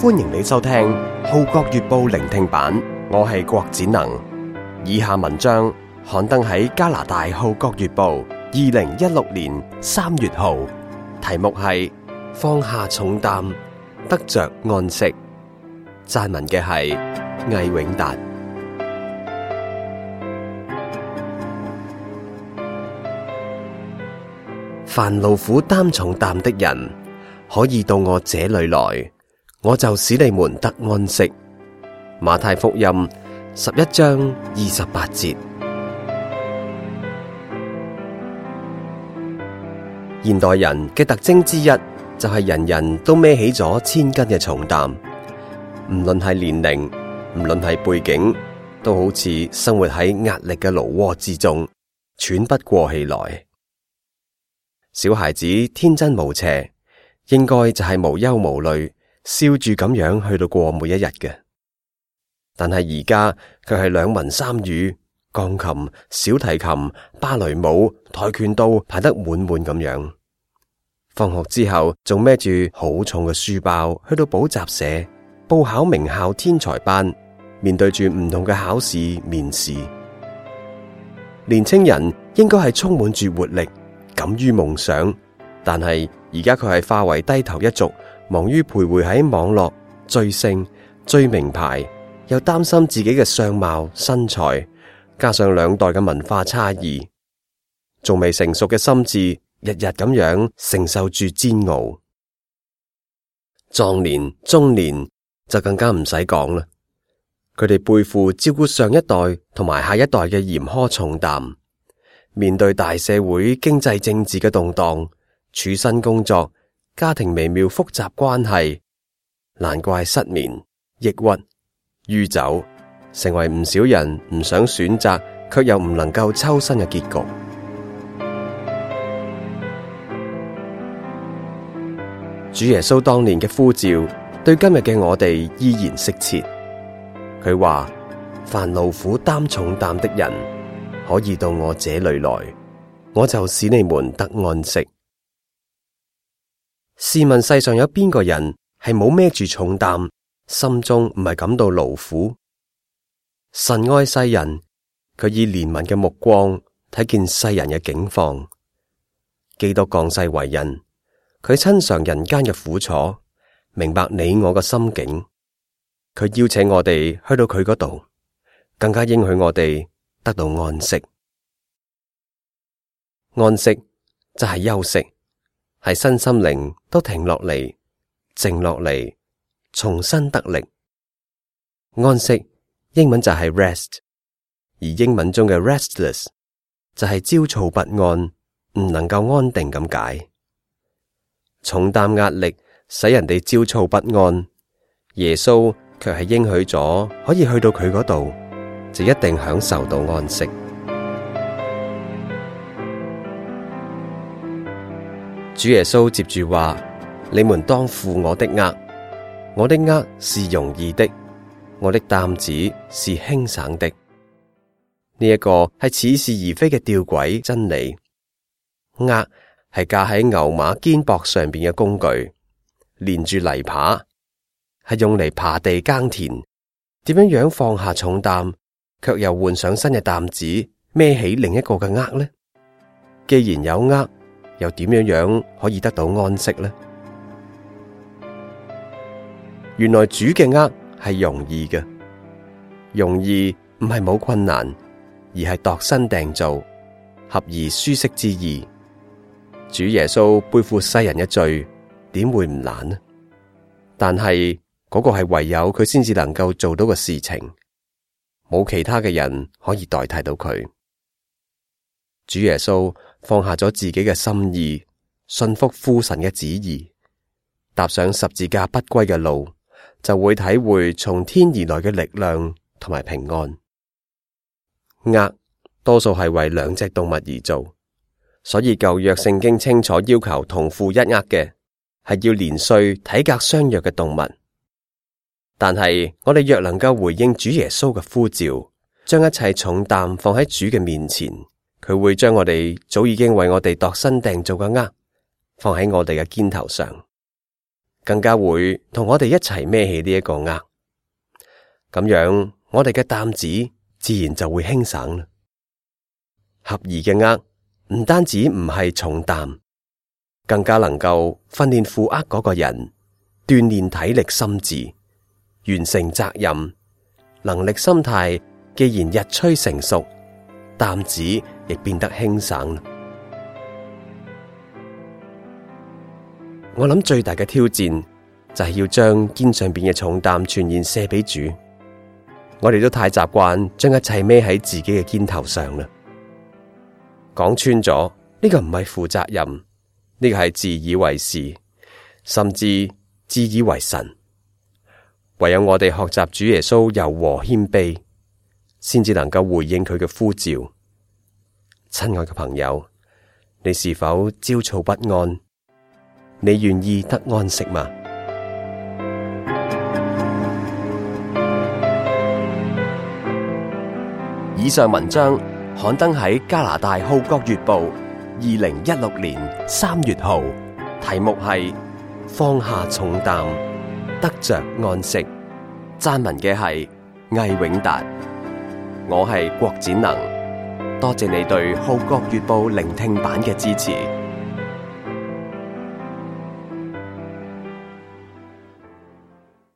歡迎你收聽《號角月報》聆聽版，我係郭展能。以下文章刊登喺加拿大《號角月報》2016年3月號，題目係放下重擔，得着安息。撰文嘅係魏永達。凡勞苦擔重擔的人，可以到我這裏來，我就使你們得安息。馬太福音11章28節。現代人嘅特徵之一就係人人都孭起咗千斤嘅重擔，唔論係年齡，唔論係背景，都好似生活喺壓力嘅牢窩之中，喘不過氣來。小孩子天真無邪，應該就係無憂無慮，笑住咁樣去到過每一日嘅。但係而家卻係兩文三語，鋼琴、小提琴、芭蕾舞、跆拳道排得滿滿咁樣。放學之後仲孭住好重嘅書包去到補習社報考名校天才班，面對住唔同嘅考試面試。年青人應該係充滿住活力，敢於夢想，但係而家佢係化為低頭一族，忙於徘徊喺網絡追星、追名牌，又擔心自己嘅相貌身材，加上兩代嘅文化差異，仲未成熟嘅心智，日日咁樣承受住煎熬。壯年、中年就更加唔使講啦，佢哋背負照顧上一代同埋下一代嘅嚴苛重擔。面對大社會經濟政治嘅動盪，處身工作、家庭微妙複雜關係，難怪失眠、抑鬱、酗酒，成為唔少人唔想選擇卻又唔能夠抽身嘅結局。主耶穌當年嘅呼召，對今日嘅我哋依然適切。佢話：凡勞苦擔重擔的人，可以到我這裏來，我就使你們得安息。試問世上有邊個人係冇孭住重擔，心中唔係感到勞苦？神愛世人，佢以憐憫嘅目光睇見世人嘅境況。基督降世為人，佢親嘗人間嘅苦楚，明白你我嘅心境。佢邀請我哋去到佢嗰度，更加應許我哋得到安息。安息就係休息，係身心靈都停落嚟，靜落嚟，重新得力。安息英文就係 rest， 而英文中嘅 restless 就係焦躁不安，唔能夠安定咁解。重擔壓力使人哋焦躁不安，耶穌卻係應許咗可以去到佢嗰度，就一定享受到安息。主耶穌接住話：你們當負我的軛，我的軛是容易的，我的擔子是輕省的。呢一個係似是而非嘅吊詭真理。軛係架喺牛馬肩膊上邊嘅工具，連住泥耙，係用嚟耙地耕田。點樣放下重擔，卻又換上新嘅擔子，孭起另一個嘅軛呢？既然有軛，又點樣可以得到安息呢？原來主嘅軛係容易嘅，容易唔係冇困難，而係度身訂造，合而舒適之意。主耶穌背負世人嘅罪，點會唔難呢？但係嗰個係唯有佢先至能夠做到嘅事情，冇其他嘅人可以代替到佢。主耶穌放下咗自己嘅心意，信服父神嘅旨意，踏上十字架不歸嘅路，就會體會從天而來嘅力量同埋平安。軛多數係為兩隻動物而做，所以舊約聖經清楚要求同負一軛嘅係要年歲體格相若嘅動物。但係我哋若能夠回應主耶穌嘅呼召，將一切重擔放喺主嘅面前，佢會將我哋早已經為我哋度身訂造嘅軛放喺我哋嘅肩頭上。 更加會同我哋一齊孭起呢一個軛。咁樣我哋嘅擔子自然就會輕省啦。合宜嘅軛唔單止唔係重擔，更加能夠訓練負軛嗰個人鍛煉體力心智，完成責任，能力心態既然日趨成熟，擔子亦變得輕省。我諗最大嘅挑戰就係要將肩上邊嘅重擔全然卸俾主。我哋都太習慣將一切孭喺自己嘅肩頭上啦。講穿咗，呢個唔係負責任，呢個係自以為是，甚至自以為神。唯有我哋學習主耶穌柔和謙卑，先至能夠回應佢嘅呼召。親愛嘅朋友，你是否焦躁不安？你願意得安息嗎？以上文章刊登喺加拿大《號角月報》2016年3月號，題目係放下重擔，得着安息。撰文嘅係魏永達。我係郭展能，多謝你對《號角月報》聆聽版嘅支持。